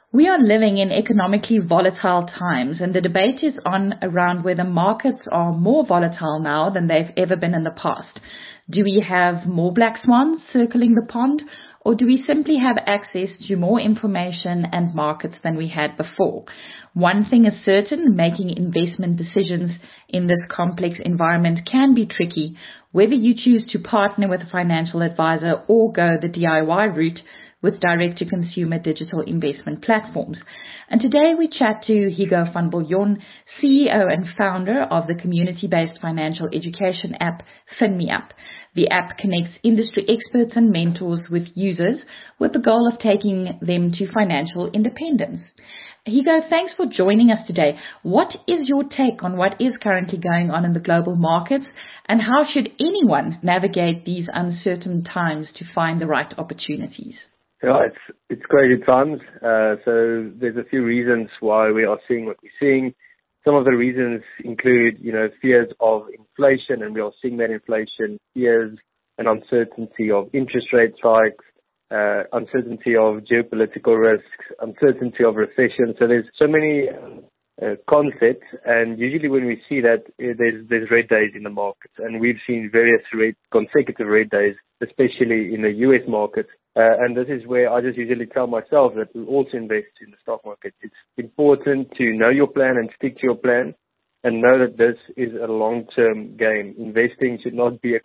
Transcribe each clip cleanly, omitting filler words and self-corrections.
We are living in economically volatile times, and the debate is on around whether markets are more volatile now than they've ever been in the past. Do we have more black swans circling the pond, or do we simply have access to more information and markets than we had before? One thing is certain, making investment decisions in this complex environment can be tricky. Whether you choose to partner with a financial advisor or go the DIY route with direct-to-consumer digital investment platforms. And today we chat to Hugo van Biljon, CEO and founder of the community-based financial education app FinMeUp. The app connects industry experts and mentors with users with the goal of taking them to financial independence. Hugo, thanks for joining us today. What is your take on what is currently going on in the global markets, and how should anyone navigate these uncertain times to find the right opportunities? Yeah, it's crazy times. So there's a few reasons why we are seeing what we're seeing. Some of the reasons include, fears of inflation, and we are seeing that inflation, fears and uncertainty of interest rate hikes, uncertainty of geopolitical risks, uncertainty of recession. So there's so many concepts, and usually when we see that, there's red days in the markets, and we've seen various consecutive red days, especially in the US market. And this is where I just usually tell myself that we also invest in the stock market. It's important to know your plan and stick to your plan, and know that this is a long-term game. Investing should not be a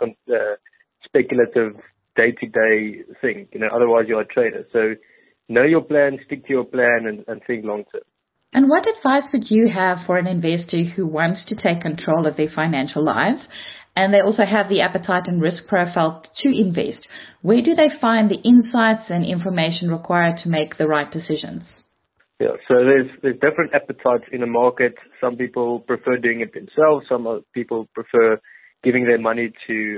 speculative day-to-day thing. Otherwise you're a trader. So know your plan, stick to your plan, and think long-term. And what advice would you have for an investor who wants to take control of their financial lives, and they also have the appetite and risk profile to invest? Where do they find the insights and information required to make the right decisions? Yeah, so there's different appetites in the market. Some people prefer doing it themselves. Some people prefer giving their money to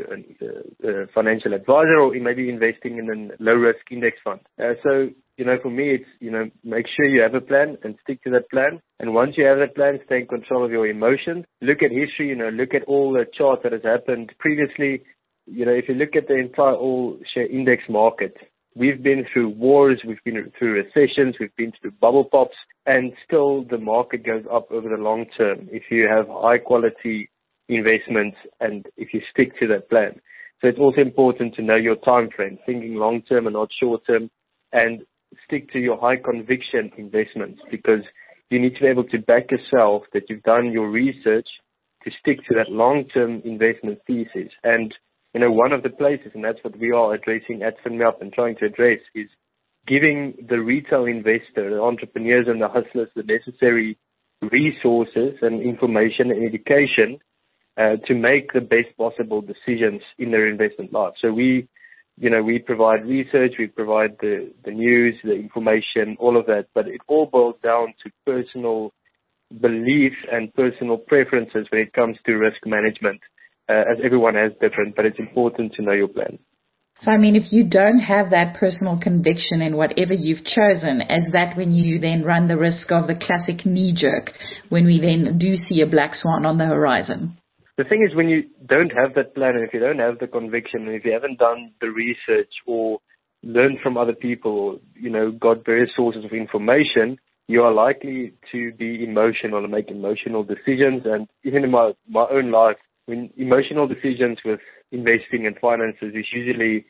a financial advisor, or maybe investing in a low-risk index fund. So for me, it's, make sure you have a plan and stick to that plan. And once you have that plan, stay in control of your emotions. Look at history, look at all the charts that has happened previously. If you look at the entire all-share index market, we've been through wars, we've been through recessions, we've been through bubble pops, and still the market goes up over the long term if you have high-quality investments and if you stick to that plan. So it's also important to know your time frame, thinking long-term and not short-term, and stick to your high conviction investments, because you need to be able to back yourself that you've done your research to stick to that long-term investment thesis. And, one of the places, and that's what we are addressing at FinMeUp and trying to address, is giving the retail investor, the entrepreneurs and the hustlers, the necessary resources and information and education to make the best possible decisions in their investment life. So we provide research, we provide the news, the information, all of that, but it all boils down to personal beliefs and personal preferences when it comes to risk management, as everyone has different, but it's important to know your plan. So, if you don't have that personal conviction in whatever you've chosen, is that when you then run the risk of the classic knee-jerk, when we then do see a black swan on the horizon? The thing is, when you don't have that plan, and if you don't have the conviction, and if you haven't done the research or learned from other people, or, got various sources of information, you are likely to be emotional and make emotional decisions. And even in my own life, when emotional decisions with investing and finances is usually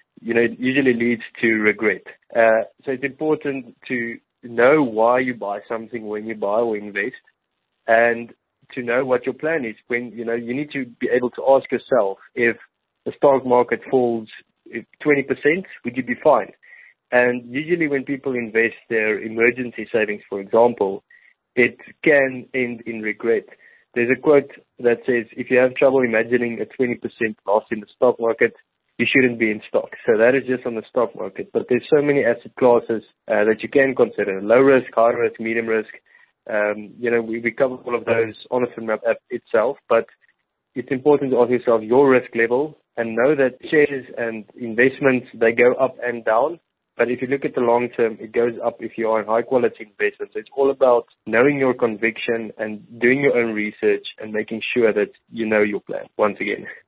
leads to regret. So it's important to know why you buy something when you buy or invest, and to know what your plan is. When, you need to be able to ask yourself, if the stock market falls 20%, would you be fine? And usually when people invest their emergency savings, for example, it can end in regret. There's a quote that says, if you have trouble imagining a 20% loss in the stock market, you shouldn't be in stock. So that is just on the stock market. But there's so many asset classes that you can consider: low risk, high risk, medium risk. We cover all of those on the FinMeUp app itself, but it's important to ask yourself your risk level and know that shares and investments, they go up and down. But if you look at the long term, it goes up if you are in high quality investments. So it's all about knowing your conviction and doing your own research and making sure that you know your plan once again.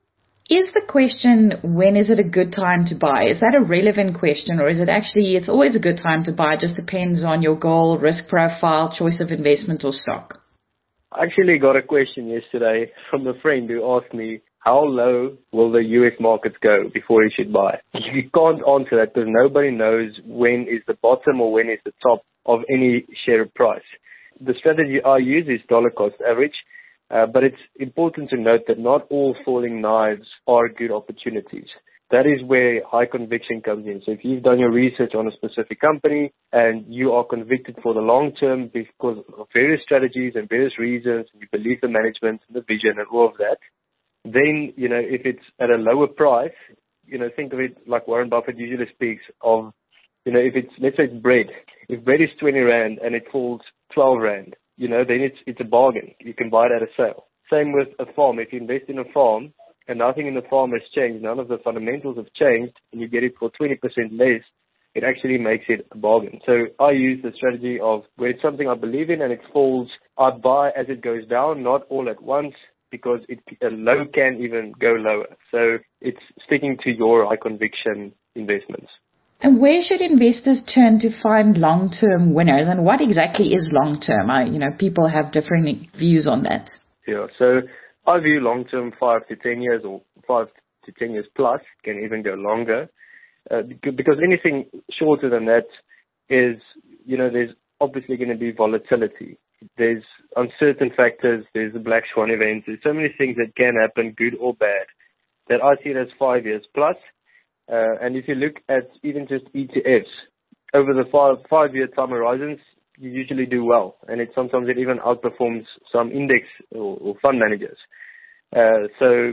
Is the question, when is it a good time to buy? Is that a relevant question, or is it actually, it's always a good time to buy, just depends on your goal, risk profile, choice of investment or stock? I actually got a question yesterday from a friend who asked me, how low will the US markets go before you should buy? You can't answer that because nobody knows when is the bottom or when is the top of any share price. The strategy I use is dollar cost average, but it's important to note that not all falling knives are good opportunities. That is where high conviction comes in. So if you've done your research on a specific company and you are convicted for the long term because of various strategies and various reasons, and you believe the management and the vision and all of that, then, if it's at a lower price, think of it like Warren Buffett usually speaks of, if it's, let's say it's bread. If bread is 20 Rand and it falls 12 Rand, then it's a bargain. You can buy it at a sale. Same with a farm. If you invest in a farm and nothing in the farm has changed, none of the fundamentals have changed, and you get it for 20% less, it actually makes it a bargain. So I use the strategy of where it's something I believe in and it falls, I buy as it goes down, not all at once, because a low can even go lower. So it's sticking to your high conviction investments. And where should investors turn to find long-term winners? And what exactly is long-term? People have different views on that. Yeah, so I view long-term 5 to 10 years or 5 to 10 years plus, can even go longer, because anything shorter than that is, there's obviously going to be volatility. There's uncertain factors, there's the black swan events, there's so many things that can happen, good or bad, that I see it as 5 years plus. And if you look at even just ETFs, over the 5-year time horizons, you usually do well. And sometimes it even outperforms some index or fund managers. So,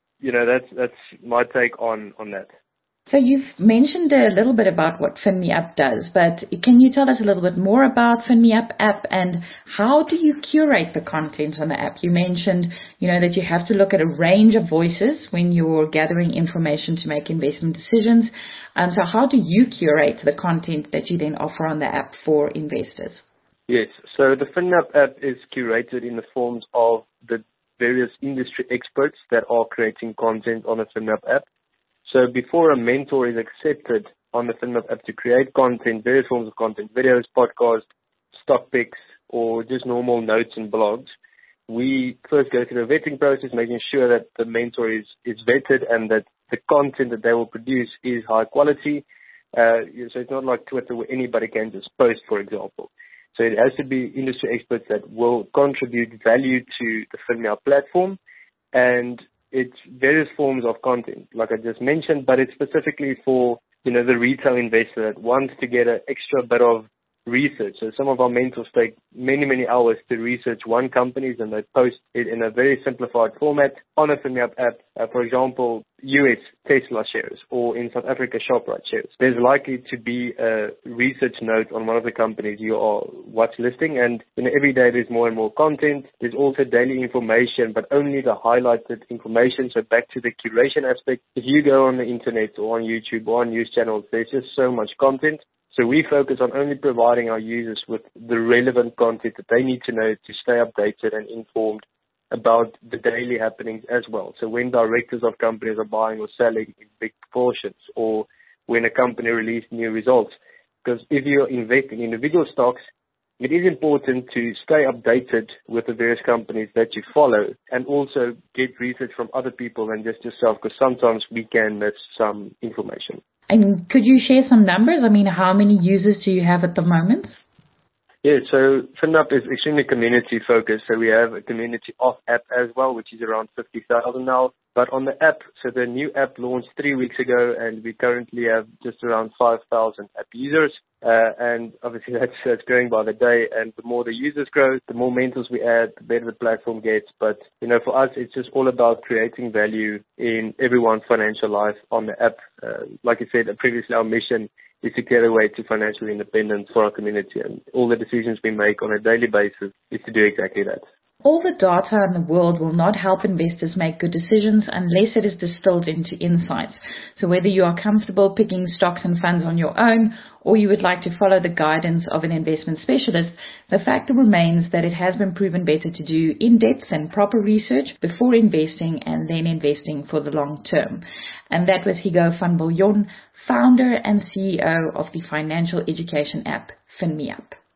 that's my take on that. So you've mentioned a little bit about what FinMeUp does, but can you tell us a little bit more about FinMeUp app and how do you curate the content on the app? You mentioned, that you have to look at a range of voices when you're gathering information to make investment decisions. So how do you curate the content that you then offer on the app for investors? Yes, so the FinMeUp app is curated in the forms of the various industry experts that are creating content on the FinMeUp app. So before a mentor is accepted on the FinMeUp app to create content, various forms of content, videos, podcasts, stock picks, or just normal notes and blogs, we first go through a vetting process, making sure that the mentor is vetted and that the content that they will produce is high quality. So it's not like Twitter where anybody can just post, for example. So it has to be industry experts that will contribute value to the FinMeUp platform, and it's various forms of content, like I just mentioned, but it's specifically for, the retail investor that wants to get an extra bit of research. So some of our mentors take many, many hours to research one company, and they post it in a very simplified format on a FinMeUp app. For example, US Tesla shares, or in South Africa Shoprite shares. There's likely to be a research note on one of the companies you are watch listing, and every day there's more and more content. There's also daily information, but only the highlighted information. So back to the curation aspect, if you go on the internet or on YouTube or on news channels, there's just so much content. So we focus on only providing our users with the relevant content that they need to know to stay updated and informed about the daily happenings as well. So when directors of companies are buying or selling in big proportions, or when a company releases new results. Because if you're investing in individual stocks, it is important to stay updated with the various companies that you follow, and also get research from other people than just yourself, because sometimes we can miss some information. And could you share some numbers? How many users do you have at the moment? Yeah, so FinMeUp is extremely community focused. So we have a community off app as well, which is around 50,000 now. But on the app, so the new app launched 3 weeks ago, and we currently have just around 5,000 app users. And obviously that's growing by the day. And the more the users grow, the more mentors we add, the better the platform gets. But, for us, it's just all about creating value in everyone's financial life on the app. Like I said previously, our mission is to get away to financial independence for our community. And all the decisions we make on a daily basis is to do exactly that. All the data in the world will not help investors make good decisions unless it is distilled into insights. So whether you are comfortable picking stocks and funds on your own, or you would like to follow the guidance of an investment specialist, the fact remains that it has been proven better to do in-depth and proper research before investing and then investing for the long term. And that was Hugo van Biljon, founder and CEO of the financial education app FinMeUp.